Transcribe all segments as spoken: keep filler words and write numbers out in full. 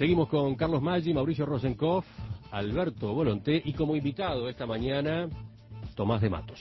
Seguimos con Carlos Maggi, Mauricio Rosenkopf, Alberto Volonté y como invitado esta mañana, Tomás de Matos.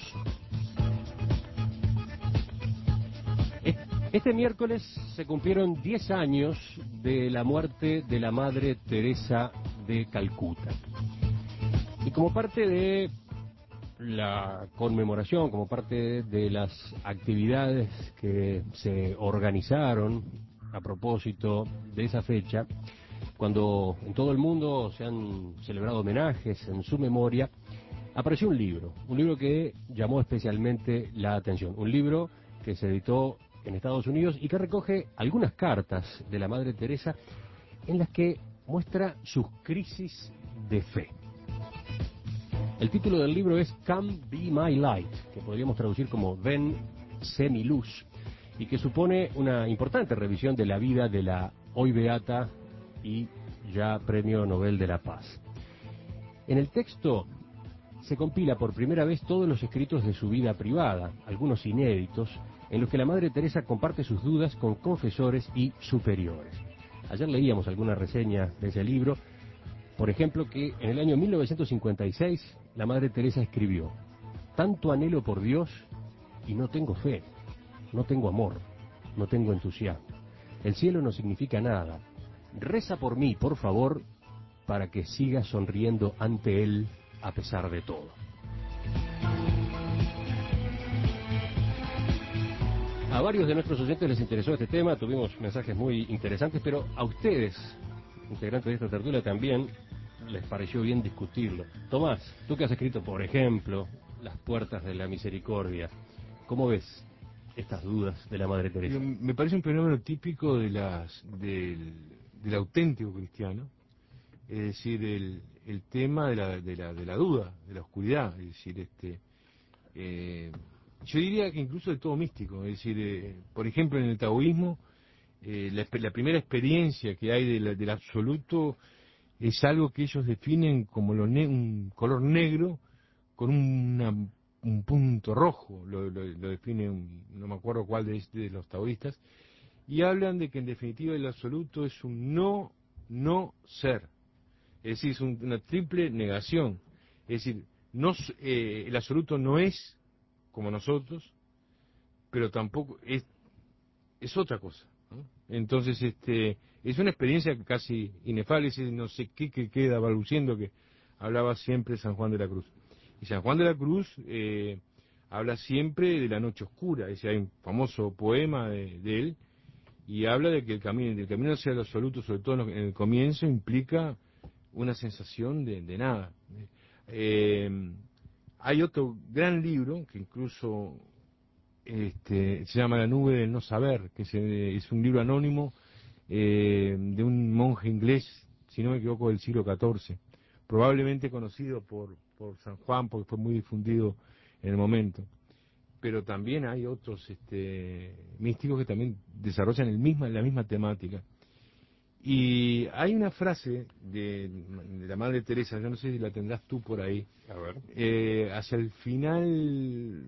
Este miércoles se cumplieron diez años de la muerte de la Madre Teresa de Calcuta. Y como parte de la conmemoración, como parte de las actividades que se organizaron a propósito de esa fecha, cuando en todo el mundo se han celebrado homenajes en su memoria, apareció un libro, un libro que llamó especialmente la atención, un libro que se editó en Estados Unidos y que recoge algunas cartas de la Madre Teresa en las que muestra sus crisis de fe. El título del libro es Come Be My Light, que podríamos traducir como Ven, sé mi luz, y que supone una importante revisión de la vida de la hoy beata y ya Premio Nobel de la Paz. En el texto se compila por primera vez todos los escritos de su vida privada, algunos inéditos, en los que la Madre Teresa comparte sus dudas con confesores y superiores. Ayer leíamos alguna reseña de ese libro, por ejemplo, que en el año mil novecientos cincuenta y seis la Madre Teresa escribió: tanto anhelo por Dios y no tengo fe, no tengo amor, no tengo entusiasmo. El cielo no significa nada. Reza por mí, por favor, para que siga sonriendo ante Él a pesar de todo. A varios de nuestros oyentes les interesó este tema, tuvimos mensajes muy interesantes, pero a ustedes, integrantes de esta tertulia, también les pareció bien discutirlo. Tomás, tú que has escrito, por ejemplo, Las puertas de la misericordia, ¿cómo ves estas dudas de la Madre Teresa? Me parece un fenómeno típico de las del, del auténtico cristiano, es decir, el, el tema de la, de, la, de la duda, de la oscuridad, es decir, este eh, yo diría que incluso de todo místico, es decir, eh, por ejemplo, en el taoísmo, eh, la, la primera experiencia que hay de la, del absoluto es algo que ellos definen como lo ne un color negro con una, un punto rojo, lo, lo, lo define, un, no me acuerdo cuál de, de los taoístas, y hablan de que en definitiva el absoluto es un no, no ser, es decir, es un, una triple negación, es decir, no, eh, el absoluto no es como nosotros, pero tampoco es, es otra cosa, ¿no? Entonces, este, es una experiencia casi inefable, es decir, no sé qué que queda balbuciendo que hablaba siempre San Juan de la Cruz. Y San Juan de la Cruz eh, habla siempre de la noche oscura, es decir, hay un famoso poema de, de él, y habla de que el camino, el camino hacia el absoluto, sobre todo en el comienzo, implica una sensación de, de nada. Eh, hay otro gran libro que incluso este, se llama La nube del no saber, que es, es un libro anónimo eh, de un monje inglés, si no me equivoco, del siglo catorce, probablemente conocido por, por San Juan porque fue muy difundido en el momento. Pero también hay otros este, místicos que también desarrollan el misma, la misma temática. Y hay una frase de, de la Madre Teresa, yo no sé si la tendrás tú por ahí, A ver. eh, hacia el final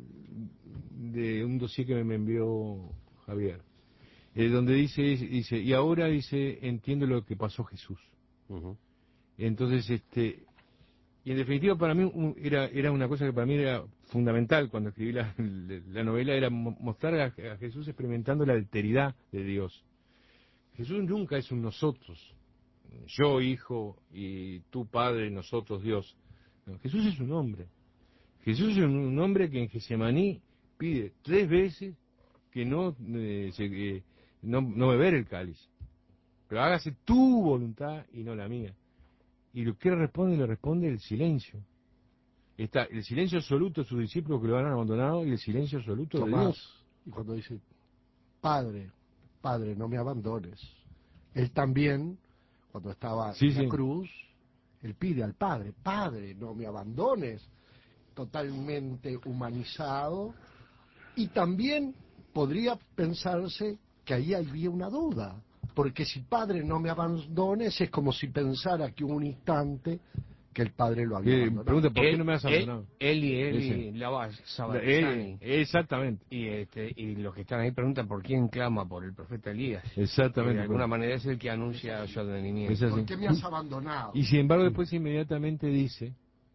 de un dossier que me envió Javier, eh, donde dice, dice, y ahora dice, entiendo lo que pasó Jesús. Uh-huh. Entonces, este, y en definitiva para mí un, era, era una cosa que para mí era fundamental cuando escribí la, la novela, era mostrar a, a Jesús experimentando la alteridad de Dios. Jesús nunca es un nosotros, yo hijo y tú padre, nosotros Dios. No, Jesús es un hombre. Jesús es un hombre que en Getsemaní pide tres veces que no, eh, se, eh, no, no beber el cáliz, pero hágase tu voluntad y no la mía. Y lo que responde, le responde el silencio. Está el silencio absoluto de sus discípulos que lo han abandonado y el silencio absoluto Tomás, de Dios. y cuando dice, Padre, Padre, no me abandones. Él también, cuando estaba Sí, en la sí. cruz, él pide al Padre, Padre, no me abandones. Totalmente humanizado. Y también podría pensarse que ahí había una duda. Porque si Padre no me abandones, es como si pensara que hubo un instante que el padre lo había Eh, abandonado. pregunta, ¿por qué Él- no me has él- abandonado? Eli, Eli, Ese. Lava Eh, Sabatizani. exactamente, Y, este, y los que están ahí preguntan por quién clama por el profeta Elías. Que exactamente. de alguna pues. manera es el que anuncia su advenimiento. Es así. ¿Por qué me has abandonado? Y sin embargo después inmediatamente dice,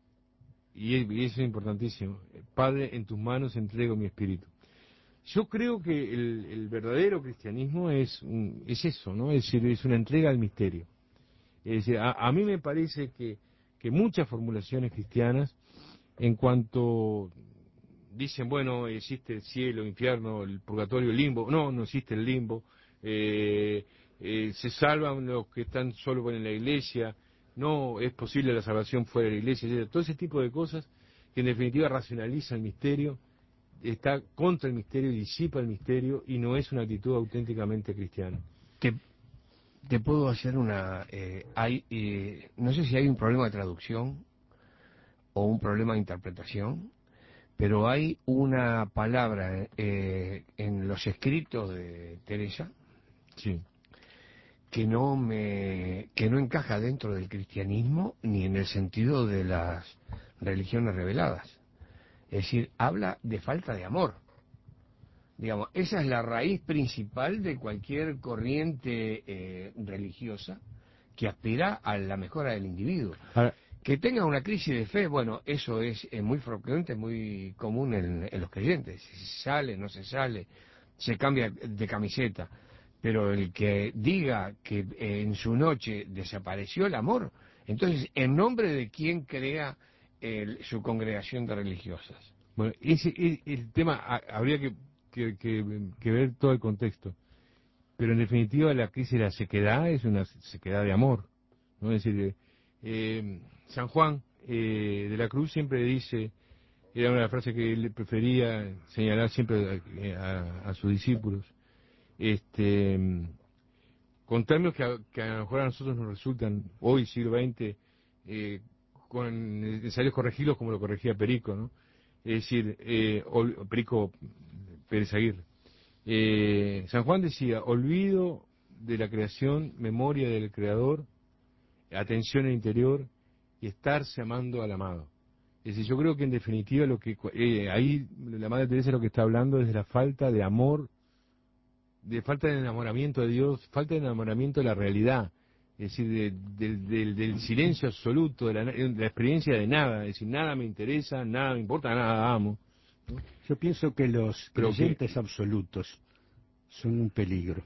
y es- y eso es importantísimo, Padre, en tus manos entrego mi espíritu. Yo creo que el, el verdadero cristianismo es, un- es eso, ¿no? Es decir, es una entrega al misterio. Es decir, a, a mí me parece que, que muchas formulaciones cristianas, en cuanto dicen, bueno, existe el cielo, el infierno, el purgatorio, el limbo, no, no existe el limbo, eh, eh, se salvan los que están solo en la iglesia, no es posible la salvación fuera de la iglesia, etcétera. Todo ese tipo de cosas que en definitiva racionaliza el misterio, está contra el misterio, disipa el misterio y no es una actitud auténticamente cristiana. Te, te puedo hacer una... eh, hay eh, no sé si hay un problema de traducción o un problema de interpretación, pero hay una palabra eh, en los escritos de Teresa Sí. que no me que no encaja dentro del cristianismo ni en el sentido de las religiones reveladas. Es decir, habla de falta de amor. Digamos, esa es la raíz principal de cualquier corriente eh, religiosa que aspira a la mejora del individuo. Ahora, Que tenga una crisis de fe, bueno, eso es, eh, muy frecuente, muy común en, en los creyentes. Se sale, no se sale, se cambia de camiseta. Pero el que diga que eh, en su noche desapareció el amor, entonces, ¿en nombre de quién crea el- su congregación de religiosas? bueno, ese, e- el tema ha- habría que, que- que- que ver todo el contexto, pero en definitiva la crisis de la sequedad es una sequedad de amor, ¿no? Es decir, eh, eh, San Juan eh, de la Cruz siempre dice, era una de las frases que él prefería señalar siempre a, a- a sus discípulos, este, con términos que a, que a lo mejor a nosotros nos resultan hoy, siglo veinte, eh, con necesarios corregirlos como lo corregía Perico, ¿no? Es decir, eh, ol- Perico Pérez Aguirre. Eh, San Juan decía, olvido de la creación, memoria del creador, atención al interior y estarse amando al amado. Es decir, yo creo que en definitiva lo que eh, ahí la Madre Teresa lo que está hablando es de la falta de amor, de falta de enamoramiento de Dios, falta de enamoramiento de la realidad, es decir, de- del, del- del silencio absoluto, de la, de la experiencia de nada, es decir, nada me interesa, nada me importa, nada amo. Yo pienso que los Pero creyentes absolutos son un peligro.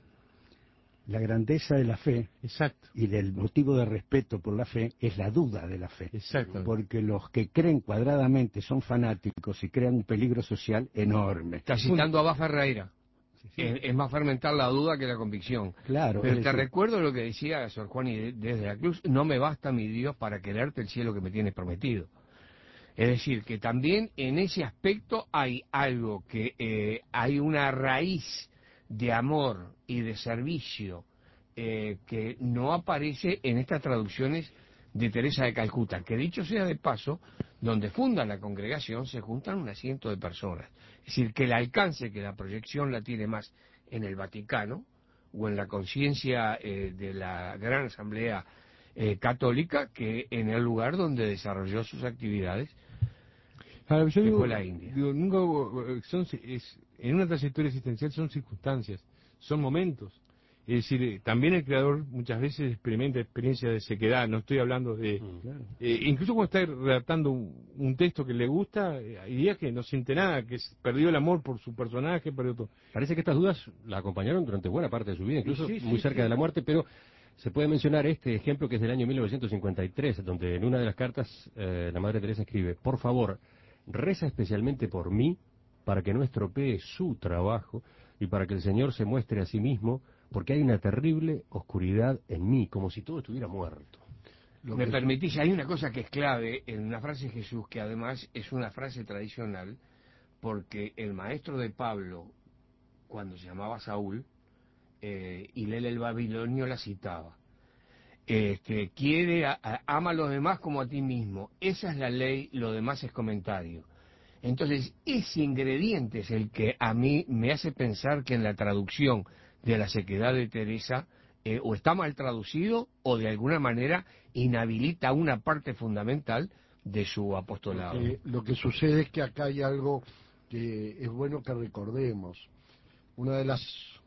La grandeza de la fe Exacto, y del motivo de respeto por la fe es la duda de la fe. exacto. Porque los que creen cuadradamente son fanáticos y crean un peligro social enorme. Está citando a Abad Ferreira. Es, es más fermentar la duda que la convicción. Claro, Pero es te decir, recuerdo lo que decía Sor Juan y de- desde la Cruz, no me basta mi Dios para quererte el cielo que me tienes prometido. Es decir, que también en ese aspecto hay algo que eh, hay una raíz de amor y de servicio eh, que no aparece en estas traducciones de Teresa de Calcuta, que dicho sea de paso, donde funda la congregación se juntan un ciento de personas. Es decir, que el alcance, que la proyección la tiene más en el Vaticano o en la conciencia eh, de la Gran Asamblea eh, Católica que en el lugar donde desarrolló sus actividades, Ahora, yo que digo, fue la India. digo, nunca hubo- eh, son, es, en una trayectoria existencial son circunstancias, son momentos. Es decir, eh, también el creador muchas veces experimenta experiencias de sequedad, no estoy hablando de... claro. eh, incluso cuando está redactando un, un texto que le gusta, eh, hay días que no siente nada, que es- perdió el amor por su personaje, perdió todo. Parece que estas dudas la acompañaron durante buena parte de su vida, incluso Sí, sí, muy sí, cerca sí. de la muerte, pero se puede mencionar este ejemplo que es del año mil novecientos cincuenta y tres, donde en una de las cartas eh, la Madre Teresa escribe, por favor, reza especialmente por mí, para que no estropee su trabajo y para que el Señor se muestre a sí mismo, porque hay una terrible oscuridad en mí, como si todo estuviera muerto. Lo Me que- permitís, hay una cosa que es clave en una frase de Jesús, que además es una frase tradicional, porque el maestro de Pablo, cuando se llamaba Saúl, eh, Hilel el Babilonio la citaba. Este, quiere, a- a- ama a los demás como a ti mismo. Esa es la ley, lo demás es comentario. Entonces, ese ingrediente es el que a mí me hace pensar que en la traducción de la sequedad de Teresa eh, o está mal traducido o de alguna manera inhabilita una parte fundamental de su apostolado. Porque lo que sucede es que acá hay algo que es bueno que recordemos. Una de las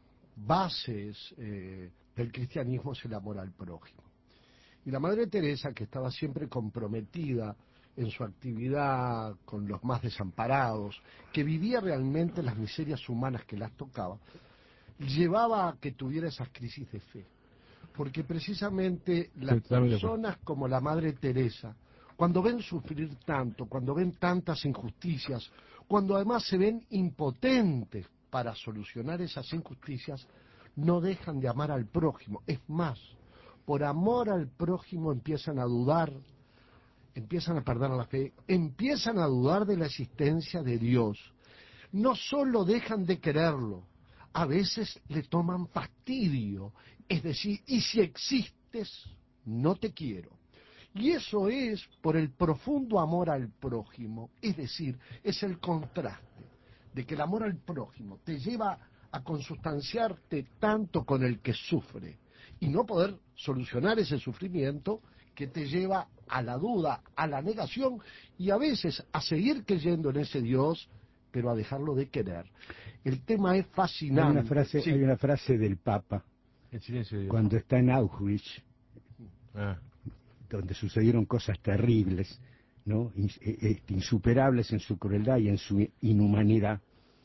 bases eh, del cristianismo es el amor al prójimo. Y la Madre Teresa, que estaba siempre comprometida en su actividad con los más desamparados, que vivía realmente las miserias humanas que las tocaba, llevaba a que tuviera esas crisis de fe. Porque precisamente las personas como la Madre Teresa, cuando ven sufrir tanto, cuando ven tantas injusticias, cuando además se ven impotentes para solucionar esas injusticias, no dejan de amar al prójimo. Es más, por amor al prójimo empiezan a dudar, empiezan a perder la fe, empiezan a dudar de la existencia de Dios. No solo dejan de quererlo, a veces le toman fastidio, es decir, y si existes, no te quiero. Y eso es por el profundo amor al prójimo, es decir, es el contraste de que el amor al prójimo te lleva a consustanciarte tanto con el que sufre y no poder solucionar ese sufrimiento que te lleva a la duda, a la negación y a veces a seguir creyendo en ese Dios, pero a dejarlo de querer. El tema es fascinante. Hay una frase, sí. hay una frase del Papa, El silencio de Dios. cuando está en Auschwitz, Ah. donde sucedieron cosas terribles, ¿no? Ins- eh, eh, insuperables en su crueldad y en su inhumanidad.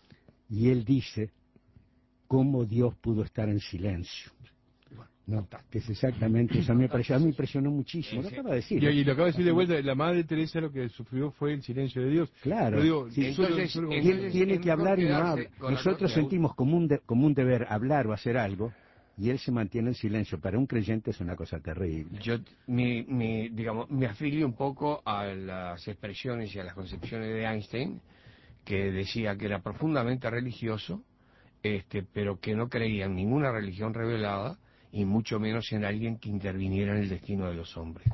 Y él dice, ¿cómo Dios pudo estar en silencio? No, que es exactamente eso. A mí me pareció, a mí me impresionó muchísimo. Lo acaba de decir. Y, y lo acabo de decir de vuelta, la Madre Teresa lo que sufrió fue el silencio de Dios. Claro. Pero digo, Sí. solo- Entonces, solo como- entonces- Tiene, tiene es que hablar y no mejor habla. quedarse con la Nosotros corte. sentimos como un, de- como un deber hablar o hacer algo, y él se mantiene en silencio. Para un creyente es una cosa terrible. Yo mi, mi, digamos, me afilio un poco a las expresiones y a las concepciones de Einstein, que decía que era profundamente religioso, este, pero que no creía en ninguna religión revelada y mucho menos en alguien que interviniera en el destino de los hombres.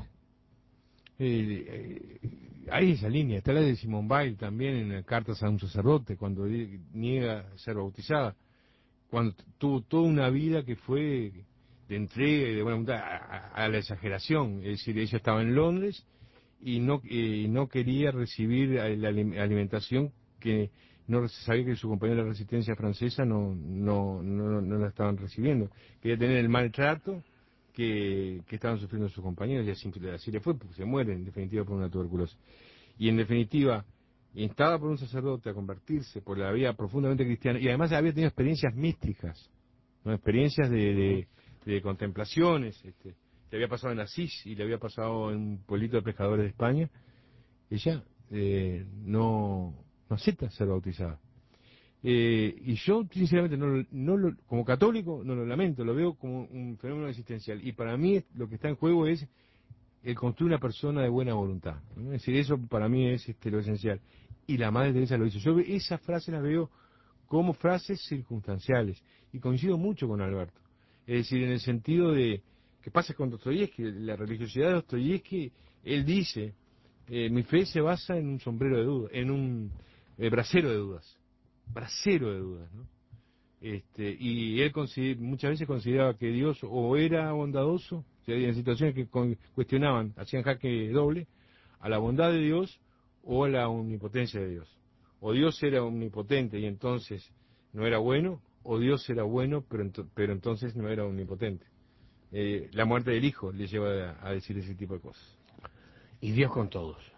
Eh, eh, hay esa línea, está la de Simone Weil también en Cartas a un sacerdote, cuando di- niega ser bautizada, cuando t- tuvo toda una vida que fue de entrega y de buena voluntad a, a- a la exageración, es decir, ella estaba en Londres y no eh, no quería recibir eh, la alim- alimentación que no sabía que su compañero de la resistencia francesa no no no, no la estaban recibiendo, quería tener el maltrato que, que estaban sufriendo sus compañeros, y así, así le fue, porque se muere en definitiva por una tuberculosis. Y en definitiva, instada por un sacerdote a convertirse por la vida profundamente cristiana, y además había tenido experiencias místicas, ¿no? Experiencias de, de, de contemplaciones, este, le había pasado en Asís y le había pasado en un pueblito de pescadores de España, ella eh, no, no acepta ser bautizada. Eh, y yo, sinceramente, no, lo- no lo- como católico, no lo lamento, lo veo como un fenómeno existencial. Y para mí lo que está en juego es el construir una persona de buena voluntad, ¿no? Es decir, eso para mí es este, lo esencial. Y la Madre Teresa lo hizo. Yo ve- esas frases las veo como frases circunstanciales. Y coincido mucho con Alberto. Es decir, en el sentido de, ¿qué pasa con Dostoyevsky? La religiosidad de Dostoyevsky, él dice, eh, mi fe se basa en un sombrero de dudas, en un eh, brasero de dudas. Brasero de dudas, ¿no? Este, y él consider- muchas veces consideraba que Dios o era bondadoso, o sea, en situaciones que con- cuestionaban, hacían jaque doble, a la bondad de Dios o a la omnipotencia de Dios. O Dios era omnipotente y entonces no era bueno, o Dios era bueno, pero, ento- pero entonces no era omnipotente. Eh, la muerte del Hijo le lleva a, a decir ese tipo de cosas. Y Dios con todos.